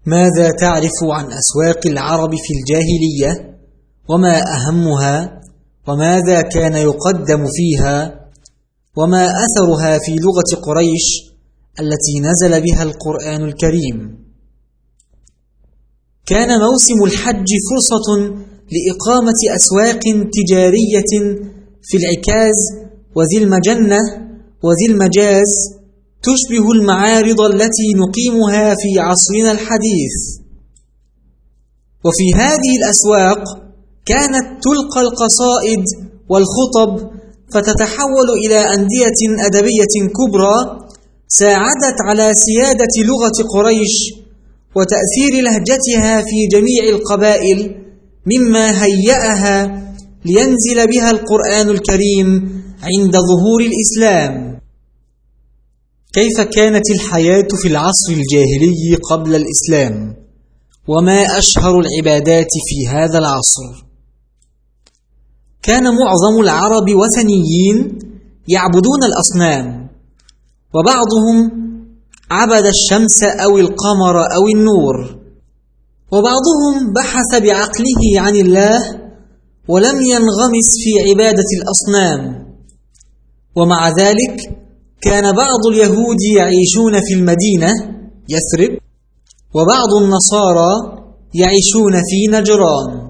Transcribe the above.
ماذا تعرف عن أسواق العرب في الجاهلية؟ وما أهمها؟ وماذا كان يقدم فيها؟ وما أثرها في لغة قريش التي نزل بها القرآن الكريم؟ كان موسم الحج فرصة لإقامة أسواق تجارية في العكاز وذي المجنة وذي المجاز تشبه المعارض التي نقيمها في عصرنا الحديث. وفي هذه الأسواق كانت تلقى القصائد والخطب فتتحول إلى أندية أدبية كبرى ساعدت على سيادة لغة قريش وتأثير لهجتها في جميع القبائل، مما هيأها لينزل بها القرآن الكريم عند ظهور الإسلام. كيف كانت الحياة في العصر الجاهلي قبل الإسلام؟ وما أشهر العبادات في هذا العصر؟ كان معظم العرب وثنيين يعبدون الأصنام، وبعضهم عبد الشمس أو القمر أو النور، وبعضهم بحث بعقله عن الله ولم ينغمس في عبادة الأصنام. ومع ذلك كان بعض اليهود يعيشون في المدينة يثرب، وبعض النصارى يعيشون في نجران.